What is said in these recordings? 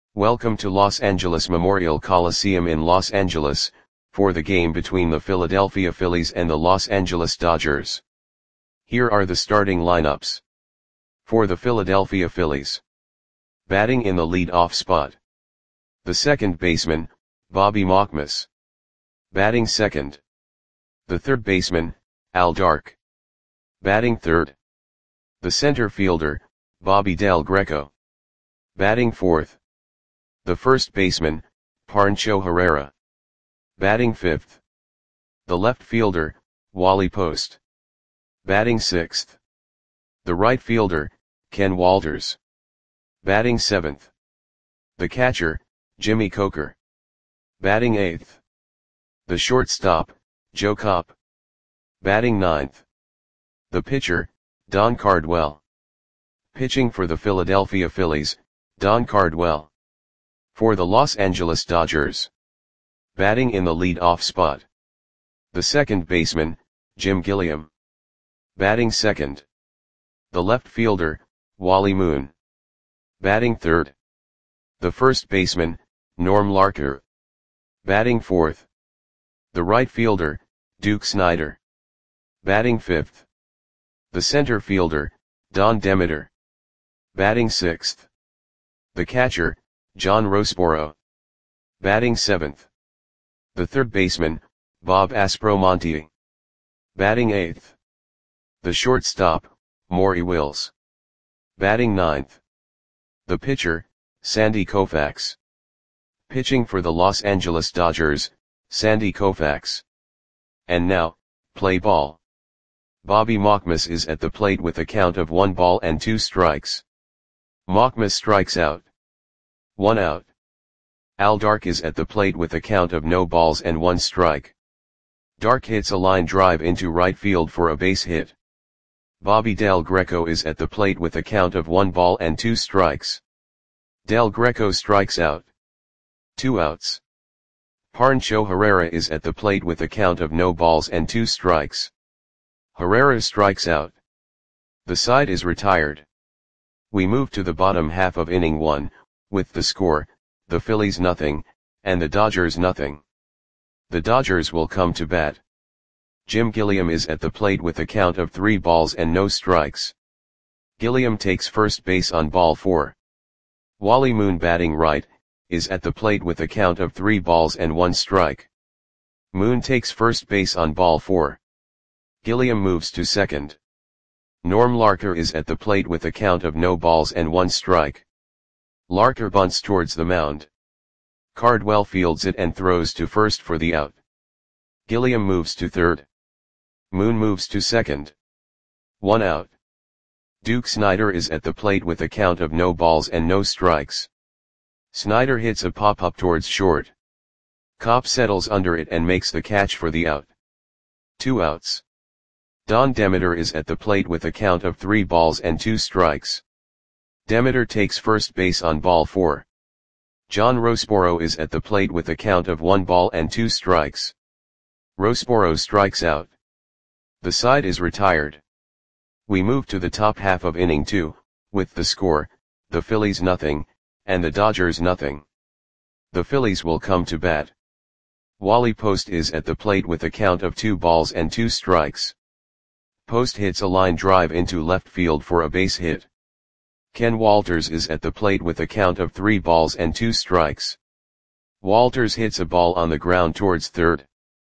Welcome to Los Angeles Memorial Coliseum in Los Angeles, for the game between the Philadelphia Phillies and the Los Angeles Dodgers. Here are the starting lineups. For the Philadelphia Phillies. Batting in the lead-off spot. The second baseman, Bobby Markman. Batting second. The third baseman, Al Dark. Batting third. The center fielder, Bobby Del Greco. Batting fourth. The first baseman, Pancho Herrera. Batting fifth. The left fielder, Wally Post. Batting sixth. The right fielder, Ken Walters. Batting seventh. The catcher, Jimmy Coker. Batting eighth. The shortstop, Joe Kopp. Batting ninth. The pitcher, Don Cardwell. Pitching for the Philadelphia Phillies, Don Cardwell. For the Los Angeles Dodgers. Batting in the lead-off spot. The second baseman, Jim Gilliam. Batting second. The left fielder, Wally Moon. Batting third. The first baseman, Norm Larker. Batting fourth. The right fielder, Duke Snider. Batting fifth. The center fielder, Don Demeter. Batting sixth. The catcher, John Roseboro. Batting seventh. The third baseman, Bob Aspromonte. Batting eighth. The shortstop, Maury Wills. Batting ninth. The pitcher, Sandy Koufax. Pitching for the Los Angeles Dodgers, Sandy Koufax. And now, play ball. Bobby Markman is at the plate with a count of 1 ball and 2 strikes. Markman strikes out. 1 out. Al Dark is at the plate with a count of no balls and 1 strike. Dark hits a line drive into right field for a base hit. Bobby Del Greco is at the plate with a count of 1 ball and 2 strikes. Del Greco strikes out. 2 outs. Pancho Herrera is at the plate with a count of no balls and 2 strikes. Herrera strikes out. The side is retired. We move to the bottom half of inning 1, with the score, the Phillies nothing, and the Dodgers nothing. The Dodgers will come to bat. Jim Gilliam is at the plate with a count of 3 balls and no strikes. Gilliam takes first base on ball 4. Wally Moon, batting right, is at the plate with a count of 3 balls and 1 strike. Moon takes first base on ball 4. Gilliam moves to second. Norm Larker is at the plate with a count of no balls and 1 strike. Larker bunts towards the mound. Cardwell fields it and throws to first for the out. Gilliam moves to third. Moon moves to second. 1 out. Duke Snider is at the plate with a count of no balls and no strikes. Snider hits a pop-up towards short. Kopp settles under it and makes the catch for the out. 2 outs. Don Demeter is at the plate with a count of 3 balls and 2 strikes. Demeter takes first base on ball 4. John Roseboro is at the plate with a count of 1 ball and 2 strikes. Roseboro strikes out. The side is retired. We move to the top half of inning 2, with the score, the Phillies nothing, and the Dodgers nothing. The Phillies will come to bat. Wally Post is at the plate with a count of 2 balls and 2 strikes. Post hits a line drive into left field for a base hit. Ken Walters is at the plate with a count of 3 balls and 2 strikes. Walters hits a ball on the ground towards third.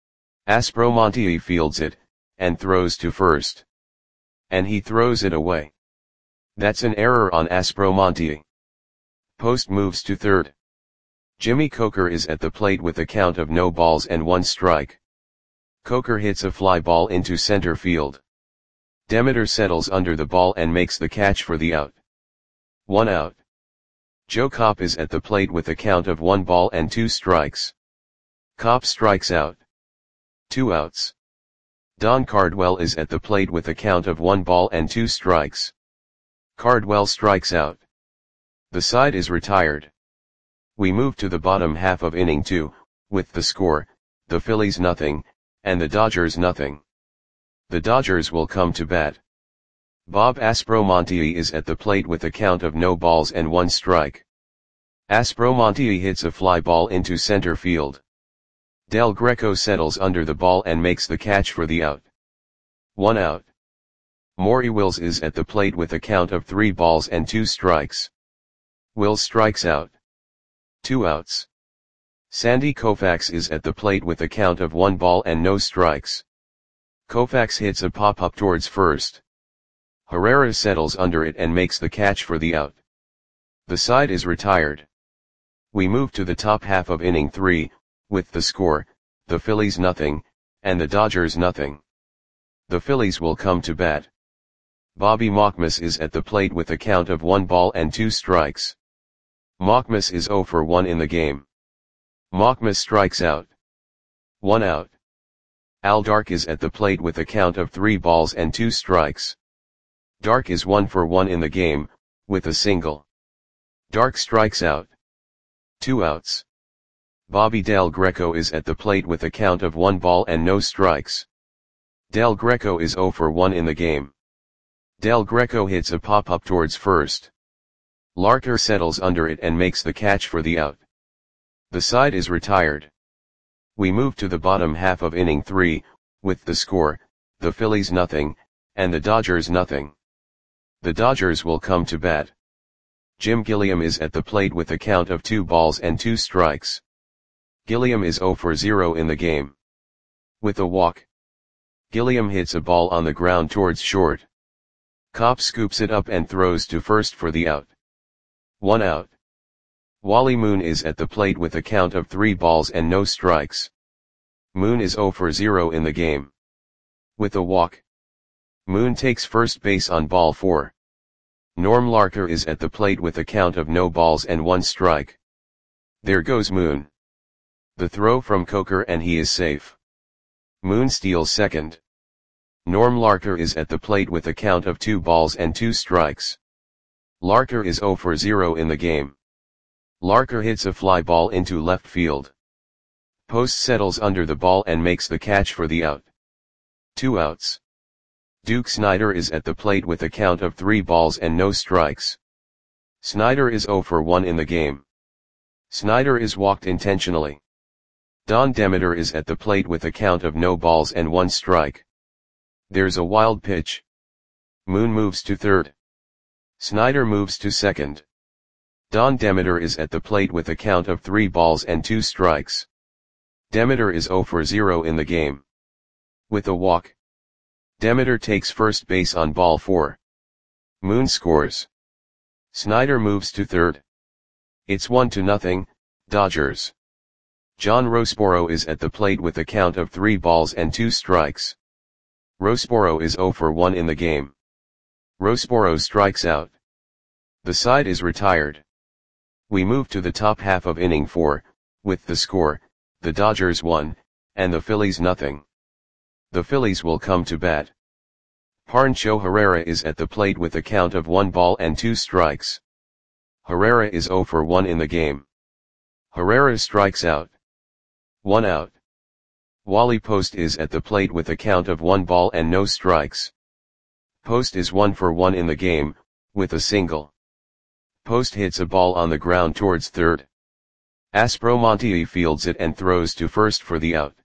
Aspromonte fields it, and throws to first. And he throws it away. That's an error on Aspromonte. Post moves to third. Jimmy Coker is at the plate with a count of no balls and 1 strike. Coker hits a fly ball into center field. Demeter settles under the ball and makes the catch for the out. 1 out. Joe Kopp is at the plate with a count of 1 ball and 2 strikes. Kopp strikes out. 2 outs. Don Cardwell is at the plate with a count of 1 ball and 2 strikes. Cardwell strikes out. The side is retired. We move to the bottom half of inning 2, with the score, the Phillies nothing, and the Dodgers nothing. The Dodgers will come to bat. Bob Aspromonte is at the plate with a count of no balls and 1 strike. Aspromonte hits a fly ball into center field. Del Greco settles under the ball and makes the catch for the out. 1 out. Maury Wills is at the plate with a count of 3 balls and 2 strikes. Wills strikes out. 2 outs. Sandy Koufax is at the plate with a count of 1 ball and no strikes. Koufax hits a pop-up towards first. Herrera settles under it and makes the catch for the out. The side is retired. We move to the top half of inning 3, with the score, the Phillies nothing, and the Dodgers nothing. The Phillies will come to bat. Bobby Mauchmus is at the plate with a count of 1 ball and 2 strikes. Mauchmus is 0 for 1 in the game. Mauchmus strikes out. 1 out. Al Dark is at the plate with a count of 3 balls and 2 strikes. Dark is 1 for 1 in the game, with a single. Dark strikes out. 2 outs. Bobby Del Greco is at the plate with a count of 1 ball and no strikes. Del Greco is 0 for 1 in the game. Del Greco hits a pop-up towards first. Larker settles under it and makes the catch for the out. The side is retired. We move to the bottom half of inning 3, with the score, the Phillies nothing, and the Dodgers nothing. The Dodgers will come to bat. Jim Gilliam is at the plate with a count of 2 balls and 2 strikes. Gilliam is 0 for 0 in the game. With a walk. Gilliam hits a ball on the ground towards short. Kopp scoops it up and throws to first for the out. 1 out. Wally Moon is at the plate with a count of 3 balls and no strikes. Moon is 0 for 0 in the game. With a walk. Moon takes first base on ball 4. Norm Larker is at the plate with a count of no balls and 1 strike. There goes Moon. The throw from Coker and he is safe. Moon steals second. Norm Larker is at the plate with a count of 2 balls and 2 strikes. Larker is 0 for 0 in the game. Larker hits a fly ball into left field. Post settles under the ball and makes the catch for the out. 2 outs. Duke Snider is at the plate with a count of 3 balls and no strikes. Snider is 0 for 1 in the game. Snider is walked intentionally. Don Demeter is at the plate with a count of no balls and 1 strike. There's a wild pitch. Moon moves to third. Snider moves to second. Don Demeter is at the plate with a count of 3 balls and 2 strikes. Demeter is 0 for 0 in the game. With a walk. Demeter takes first base on ball 4. Moon scores. Snider moves to third. It's 1-0, Dodgers. John Rosboro is at the plate with a count of 3 balls and 2 strikes. Rosboro is 0 for 1 in the game. Rosboro strikes out. The side is retired. We move to the top half of inning 4, with the score, the Dodgers 1, and the Phillies nothing. The Phillies will come to bat. Pancho Herrera is at the plate with a count of 1 ball and 2 strikes. Herrera is 0 for 1 in the game. Herrera strikes out. 1 out. Wally Post is at the plate with a count of 1 ball and no strikes. Post is 1 for 1 in the game, with a single. Post hits a ball on the ground towards third. Aspromonte fields it and throws to first for the out.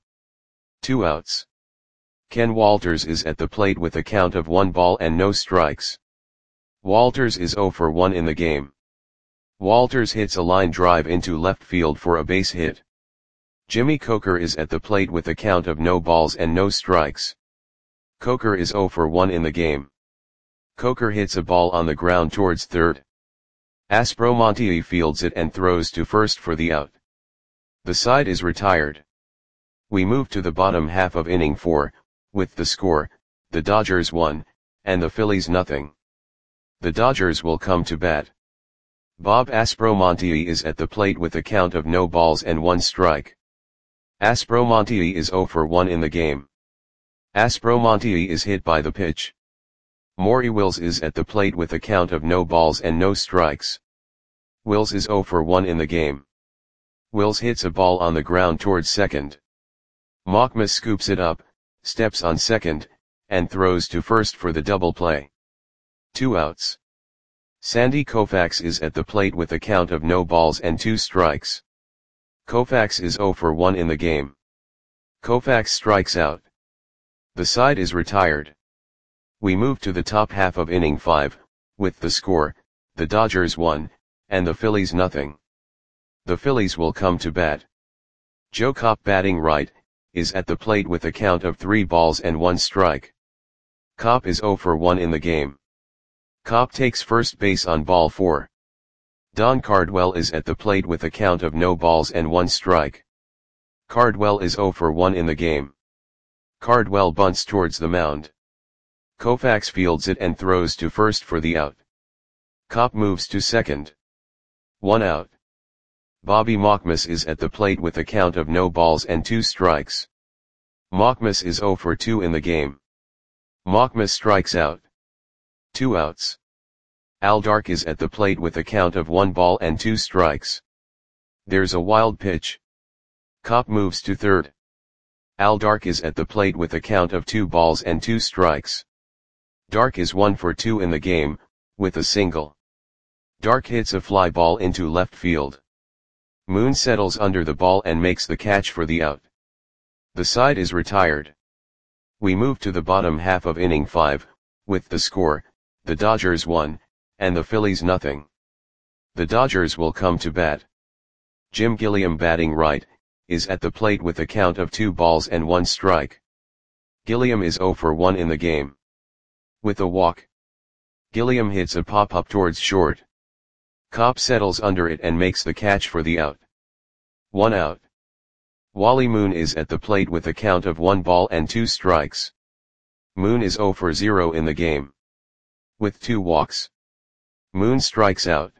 2 outs. Ken Walters is at the plate with a count of 1 ball and no strikes. Walters is 0 for 1 in the game. Walters hits a line drive into left field for a base hit. Jimmy Coker is at the plate with a count of no balls and no strikes. Coker is 0 for 1 in the game. Coker hits a ball on the ground towards third. Aspromonte fields it and throws to first for the out. The side is retired. We move to the bottom half of inning 4, with the score, the Dodgers 1, and the Phillies nothing. The Dodgers will come to bat. Bob Aspromonte is at the plate with a count of no balls and 1 strike. Aspromonte is 0 for 1 in the game. Aspromonte is hit by the pitch. Maury Wills is at the plate with a count of no balls and no strikes. Wills is 0 for 1 in the game. Wills hits a ball on the ground towards second. Mauchmus scoops it up, steps on second, and throws to first for the double play. 2 outs. Sandy Koufax is at the plate with a count of no balls and 2 strikes. Koufax is 0 for 1 in the game. Koufax strikes out. The side is retired. We move to the top half of inning 5, with the score, the Dodgers 1, and the Phillies nothing. The Phillies will come to bat. Joe Kopp, batting right, is at the plate with a count of 3 balls and 1 strike. Kopp is 0 for 1 in the game. Kopp takes first base on ball 4. Don Cardwell is at the plate with a count of no balls and 1 strike. Cardwell is 0 for 1 in the game. Cardwell bunts towards the mound. Koufax fields it and throws to first for the out. Kopp moves to second. 1 out. Bobby Mauchmus is at the plate with a count of no balls and 2 strikes. Mauchmus is 0 for 2 in the game. Mauchmus strikes out. 2 outs. Al Dark is at the plate with a count of 1 ball and 2 strikes. There's a wild pitch. Kopp moves to third. Al Dark is at the plate with a count of 2 balls and 2 strikes. Dark is 1 for 2 in the game, with a single. Dark hits a fly ball into left field. Moon settles under the ball and makes the catch for the out. The side is retired. We move to the bottom half of inning 5, with the score, the Dodgers 1, and the Phillies nothing. The Dodgers will come to bat. Jim Gilliam, batting right, is at the plate with a count of 2 balls and 1 strike. Gilliam is 0 for 1 in the game. With a walk, Gilliam hits a pop-up towards short. Kopp settles under it and makes the catch for the out. 1 out. Wally Moon is at the plate with a count of 1 ball and 2 strikes. Moon is 0 for 0 in the game. With 2 walks, Moon strikes out.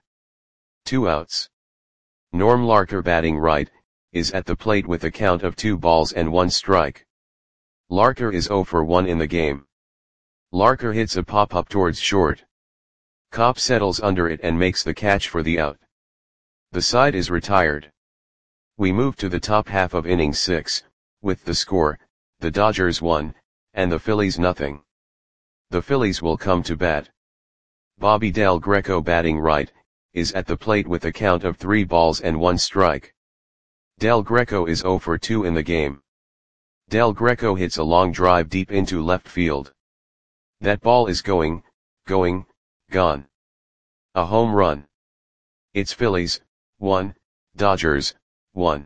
2 outs. Norm Larker, batting right, is at the plate with a count of 2 balls and 1 strike. Larker is 0 for 1 in the game. Larker hits a pop-up towards short. Kopp settles under it and makes the catch for the out. The side is retired. We move to the top half of inning 6, with the score, the Dodgers 1, and the Phillies nothing. The Phillies will come to bat. Bobby Del Greco, batting right, is at the plate with a count of 3 balls and 1 strike. Del Greco is 0 for 2 in the game. Del Greco hits a long drive deep into left field. That ball is going, gone. A home run. It's Phillies 1, Dodgers 1.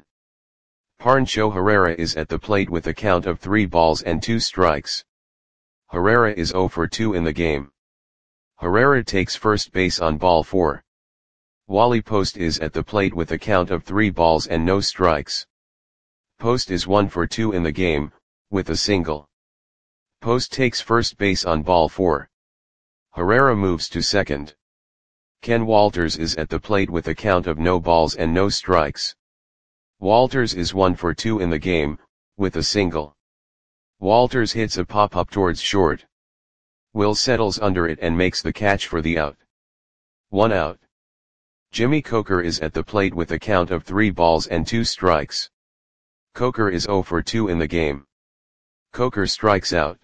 Pancho Herrera is at the plate with a count of 3 balls and 2 strikes. Herrera is 0 for 2 in the game. Herrera takes first base on ball 4. Wally Post is at the plate with a count of 3 balls and no strikes. Post is 1 for 2 in the game, with a single. Post takes first base on ball 4. Herrera moves to second. Ken Walters is at the plate with a count of no balls and no strikes. Walters is 1 for 2 in the game, with a single. Walters hits a pop-up towards short. Will settles under it and makes the catch for the out. 1 out. Jimmy Coker is at the plate with a count of 3 balls and 2 strikes. Coker is 0 for 2 in the game. Coker strikes out.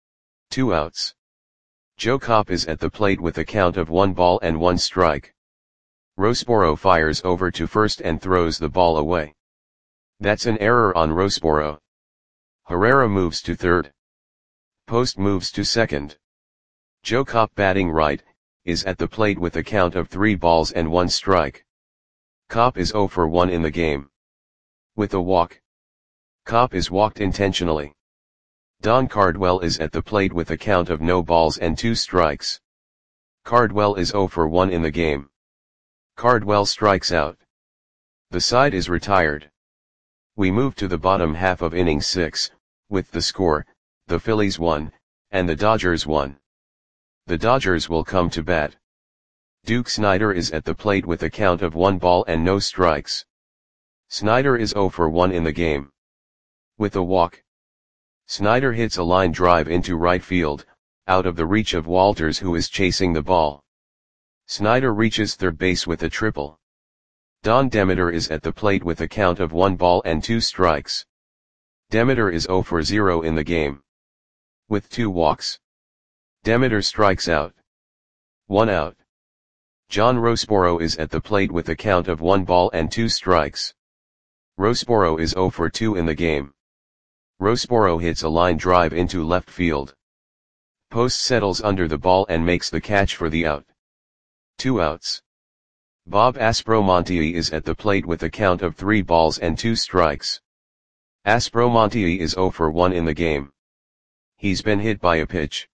2 outs. Joe Kopp is at the plate with a count of 1 ball and 1 strike. Rosboro fires over to first and throws the ball away. That's an error on Rosboro. Herrera moves to third. Post moves to second. Joe Kopp, batting right, is at the plate with a count of 3 balls and 1 strike. Kopp is 0 for 1 in the game. With a walk, Kopp is walked intentionally. Don Cardwell is at the plate with a count of no balls and 2 strikes. Cardwell is 0 for 1 in the game. Cardwell strikes out. The side is retired. We move to the bottom half of inning 6, with the score, the Phillies 1, and the Dodgers 1. The Dodgers will come to bat. Duke Snider is at the plate with a count of 1 ball and no strikes. Snider is 0 for 1 in the game. With a walk, Snider hits a line drive into right field, out of the reach of Walters, who is chasing the ball. Snider reaches third base with a triple. Don Demeter is at the plate with a count of 1 ball and 2 strikes. Demeter is 0 for 0 in the game. With 2 walks, Demeter strikes out. 1 out. John Rossborough is at the plate with a count of 1 ball and 2 strikes. Rossborough is 0 for 2 in the game. Rossborough hits a line drive into left field. Post settles under the ball and makes the catch for the out. 2 outs. Bob Aspromonte is at the plate with a count of 3 balls and 2 strikes. Aspromonte is 0 for 1 in the game. He's been hit by a pitch.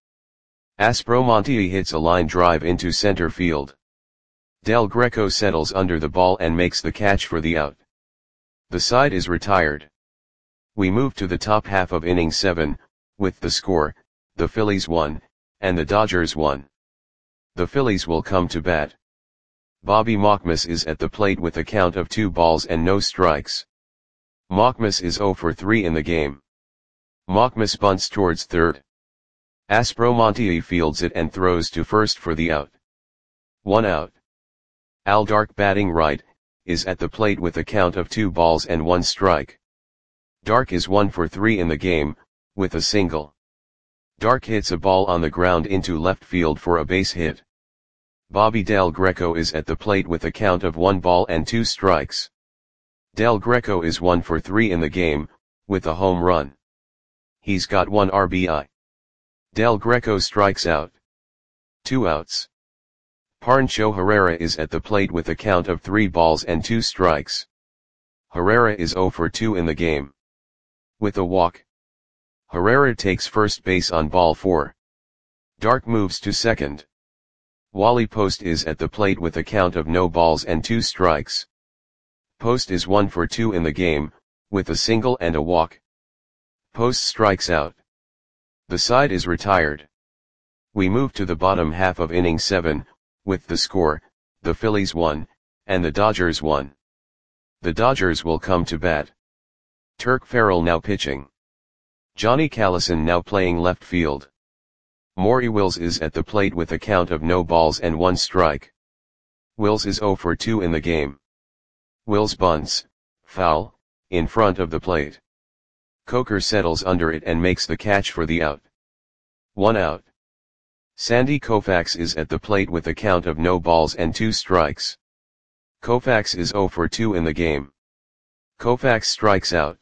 Aspromonte hits a line drive into center field. Del Greco settles under the ball and makes the catch for the out. The side is retired. We move to the top half of inning 7, with the score, the Phillies 1, and the Dodgers 1. The Phillies will come to bat. Bobby Mockmas is at the plate with a count of 2 balls and no strikes. Mockmas is 0 for 3 in the game. Mockmas bunts towards third. Aspromonte fields it and throws to first for the out. 1 out. Al Dark, batting right, is at the plate with a count of 2 balls and 1 strike. Dark is 1 for 3 in the game, with a single. Dark hits a ball on the ground into left field for a base hit. Bobby Del Greco is at the plate with a count of 1 ball and 2 strikes. Del Greco is 1 for 3 in the game, with a home run. He's got 1 RBI. Del Greco strikes out. 2 outs. Pancho Herrera is at the plate with a count of 3 balls and 2 strikes. Herrera is 0 for 2 in the game. With a walk. Herrera takes first base on ball 4. Dark moves to second. Wally Post is at the plate with a count of no balls and 2 strikes. Post is 1 for 2 in the game, with a single and a walk. Post strikes out. The side is retired. We move to the bottom half of inning 7, with the score, the Phillies 1, and the Dodgers 1. The Dodgers will come to bat. Turk Farrell now pitching. Johnny Callison now playing left field. Maury Wills is at the plate with a count of no balls and 1 strike. Wills is 0 for 2 in the game. Wills bunts, foul, in front of the plate. Coker settles under it and makes the catch for the out. 1 out. Sandy Koufax is at the plate with a count of no balls and 2 strikes. Koufax is 0 for 2 in the game. Koufax strikes out.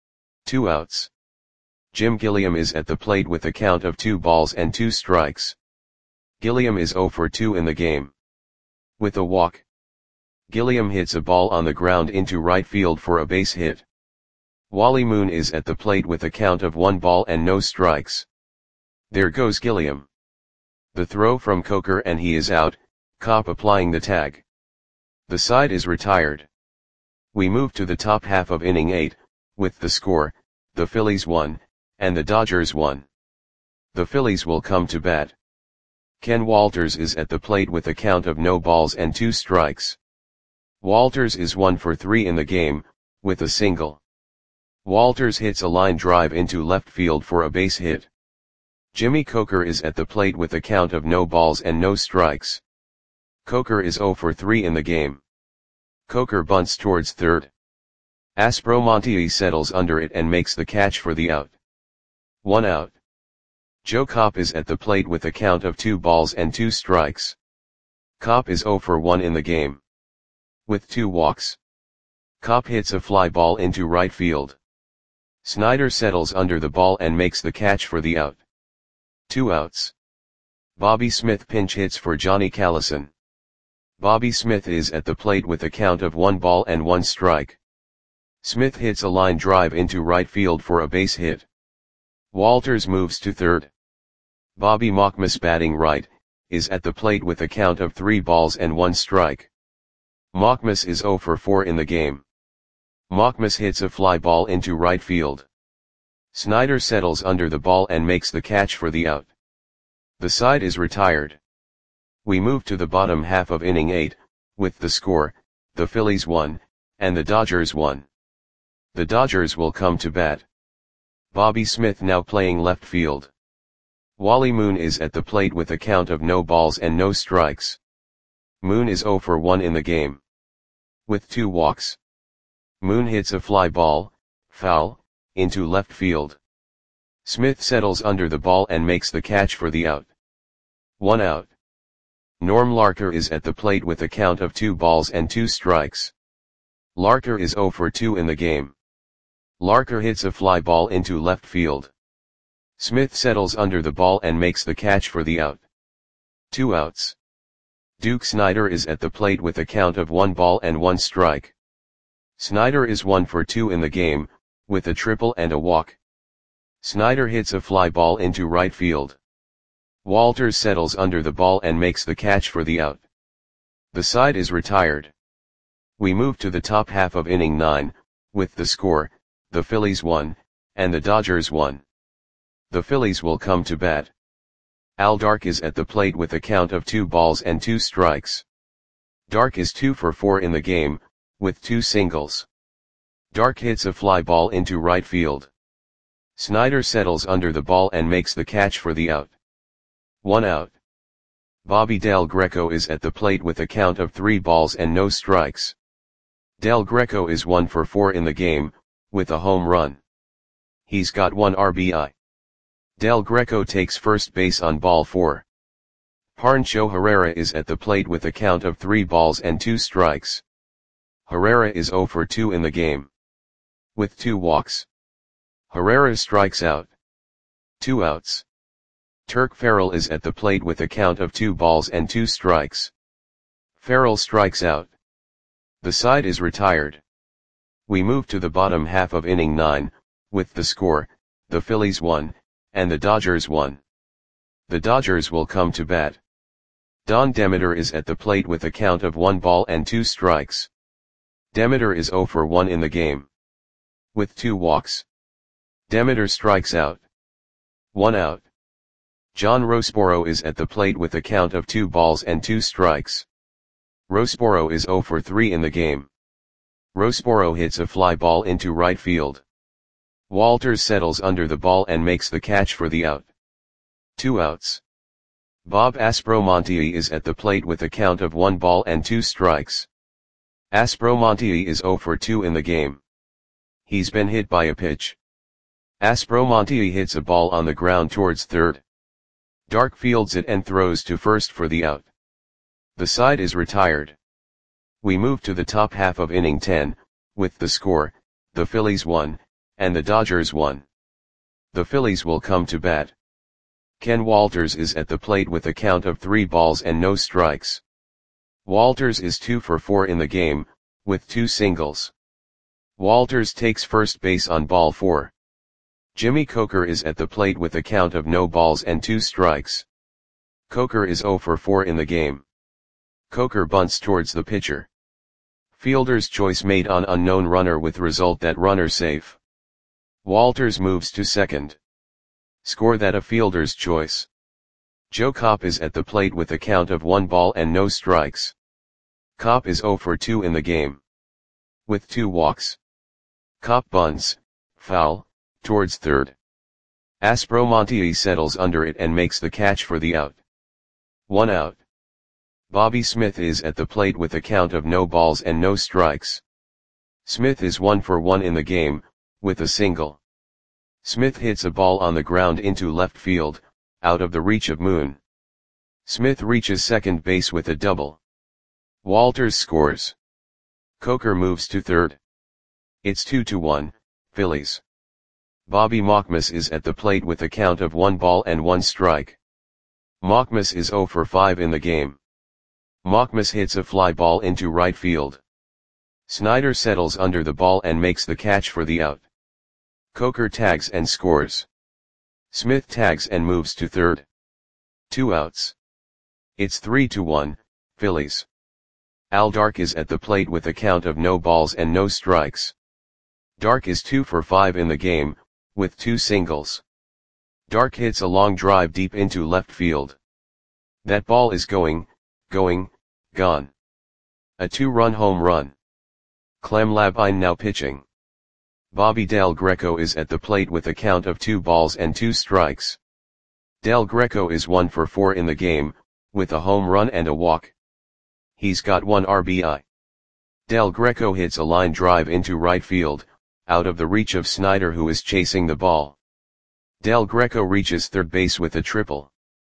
2 outs. Jim Gilliam is at the plate with a count of 2 balls and 2 strikes. Gilliam is 0 for 2 in the game. With a walk. Gilliam hits a ball on the ground into right field for a base hit. Wally Moon is at the plate with a count of 1 ball and no strikes. There goes Gilliam. The throw from Coker and he is out, Kopp applying the tag. The side is retired. We move to the top half of inning 8, with the score, the Phillies 1, and the Dodgers 1. The Phillies will come to bat. Ken Walters is at the plate with a count of no balls and 2 strikes. Walters is 1 for 3 in the game, with a single. Walters hits a line drive into left field for a base hit. Jimmy Coker is at the plate with a count of no balls and no strikes. Coker is 0 for 3 in the game. Coker bunts towards third. Aspromonte settles under it and makes the catch for the out. 1 out. Joe Kopp is at the plate with a count of 2 balls and 2 strikes. Kopp is 0 for 1 in the game. With 2 walks. Kopp hits a fly ball into right field. Snyder settles under the ball and makes the catch for the out. 2 outs. Bobby Smith pinch hits for Johnny Callison. Bobby Smith is at the plate with a count of 1 ball and 1 strike. Smith hits a line drive into right field for a base hit. Walters moves to third. Bobby Mockmas, batting right, is at the plate with a count of 3 balls and 1 strike. Mockmas is 0 for 4 in the game. Mockmas hits a fly ball into right field. Snyder settles under the ball and makes the catch for the out. The side is retired. We move to the bottom half of inning 8, with the score, the Phillies 1, and the Dodgers 1. The Dodgers will come to bat. Bobby Smith now playing left field. Wally Moon is at the plate with a count of no balls and no strikes. Moon is 0 for 1 in the game. With 2 walks. Moon hits a fly ball, foul, into left field. Smith settles under the ball and makes the catch for the out. 1 out. Norm Larker is at the plate with a count of 2 balls and 2 strikes. Larker is 0 for 2 in the game. Larker hits a fly ball into left field. Smith settles under the ball and makes the catch for the out. 2 outs. Duke Snider is at the plate with a count of 1 ball and 1 strike. Snider is 1 for 2 in the game, with a triple and a walk. Snider hits a fly ball into right field. Walters settles under the ball and makes the catch for the out. The side is retired. We move to the top half of inning 9, with the score, the Phillies 1, and the Dodgers 1. The Phillies will come to bat. Al Dark is at the plate with a count of 2 balls and 2 strikes. Dark is 2 for 4 in the game, with 2 singles. Dark hits a fly ball into right field. Snider settles under the ball and makes the catch for the out. 1 out. Bobby Del Greco is at the plate with a count of 3 balls and no strikes. Del Greco is 1 for 4 in the game, with a home run. He's got 1 RBI. Del Greco takes first base on ball 4. Pancho Herrera is at the plate with a count of 3 balls and 2 strikes. Herrera is 0 for 2 in the game. With 2 walks. Herrera strikes out. 2 outs. Turk Farrell is at the plate with a count of 2 balls and 2 strikes. Farrell strikes out. The side is retired. We move to the bottom half of inning 9, with the score, the Phillies 1, and the Dodgers 1. The Dodgers will come to bat. Don Demeter is at the plate with a count of 1 ball and 2 strikes. Demeter is 0 for 1 in the game. With 2 walks. Demeter strikes out. 1 out. John Rosboro is at the plate with a count of 2 balls and 2 strikes. Rosboro is 0 for 3 in the game. Rosboro hits a fly ball into right field. Walters settles under the ball and makes the catch for the out. 2 outs. Bob Aspromonte is at the plate with a count of 1 ball and 2 strikes. Aspromonte is 0 for 2 in the game. He's been hit by a pitch. Aspromonte hits a ball on the ground towards third. Dark fields it and throws to first for the out. The side is retired. We move to the top half of inning 10, with the score, the Phillies 1, and the Dodgers 1. The Phillies will come to bat. Ken Walters is at the plate with a count of 3 balls and no strikes. Walters is 2 for 4 in the game, with 2 singles. Walters takes first base on ball 4. Jimmy Coker is at the plate with a count of no balls and 2 strikes. Coker is 0 for 4 in the game. Coker bunts towards the pitcher. Fielder's choice made on unknown runner with result that runner safe. Walters moves to second. Score that a fielder's choice. Joe Kopp is at the plate with a count of 1 ball and no strikes. Kopp is 0 for 2 in the game. With 2 walks. Kopp bunts, foul, towards third. Aspromonte settles under it and makes the catch for the out. 1 out. Bobby Smith is at the plate with a count of no balls and no strikes. Smith is 1 for 1 in the game, with a single. Smith hits a ball on the ground into left field, out of the reach of Moon. Smith reaches second base with a double. Walters scores. Coker moves to third. It's 2-1, Phillies. Bobby Mockmas is at the plate with a count of 1 ball and 1 strike. Mockmas is 0 for 5 in the game. Mockmas hits a fly ball into right field. Snider settles under the ball and makes the catch for the out. Coker tags and scores. Smith tags and moves to third. 2 outs. It's 3-1, Phillies. Al Dark is at the plate with a count of no balls and no strikes. Dark is 2 for 5 in the game, with 2 singles. Dark hits a long drive deep into left field. That ball is going, gone. A 2-run home run. Clem Labine now pitching. Bobby Del Greco is at the plate with a count of 2 balls and 2 strikes. Del Greco is 1 for 4 in the game, with a home run and a walk. He's got 1 RBI. Del Greco hits a line drive into right field, out of the reach of Snider who is chasing the ball. Del Greco reaches third base with a triple.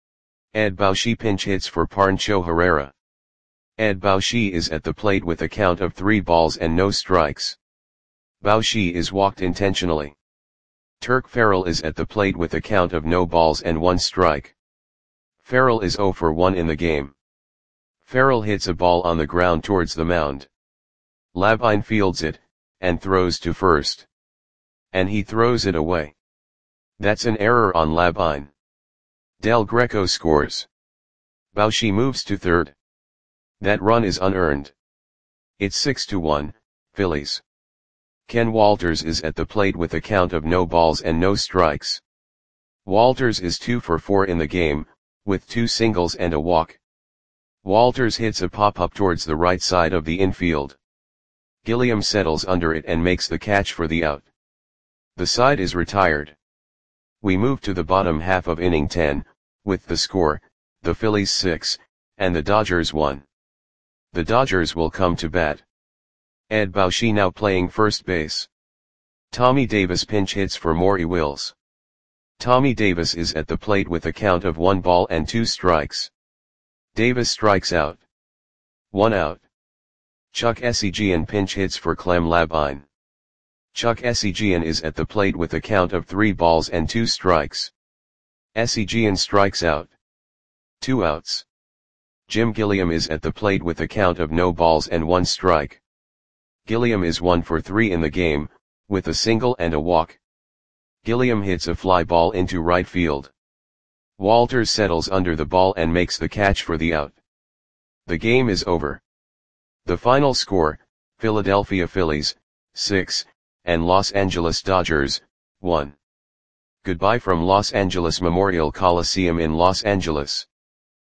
Ed Baushi pinch hits for Pancho Herrera. Ed Baushi is at the plate with a count of 3 balls and no strikes. Baushi is walked intentionally. Turk Farrell is at the plate with a count of no balls and 1 strike. Farrell is 0 for 1 in the game. Farrell hits a ball on the ground towards the mound. Labine fields it, and throws to first. And he throws it away. That's an error on Labine. Del Greco scores. Baushi moves to third. That run is unearned. It's 6-1, Phillies. Ken Walters is at the plate with a count of no balls and no strikes. Walters is 2 for 4 in the game, with 2 singles and a walk. Walters hits a pop-up towards the right side of the infield. Gilliam settles under it and makes the catch for the out. The side is retired. We move to the bottom half of inning 10, with the score, the Phillies 6, and the Dodgers 1. The Dodgers will come to bat. Ed Baushi now playing first base. Tommy Davis pinch hits for Maury Wills. Tommy Davis is at the plate with a count of 1 ball and 2 strikes. Davis strikes out. 1 out. Chuck Essegian pinch hits for Clem Labine. Chuck Essegian is at the plate with a count of 3 balls and 2 strikes. Essegian strikes out. 2 outs. Jim Gilliam is at the plate with a count of no balls and 1 strike. Gilliam is 1 for 3 in the game, with a single and a walk. Gilliam hits a fly ball into right field. Walters settles under the ball and makes the catch for the out. The game is over. The final score, Philadelphia Phillies, 6, and Los Angeles Dodgers, 1. Goodbye from Los Angeles Memorial Coliseum in Los Angeles.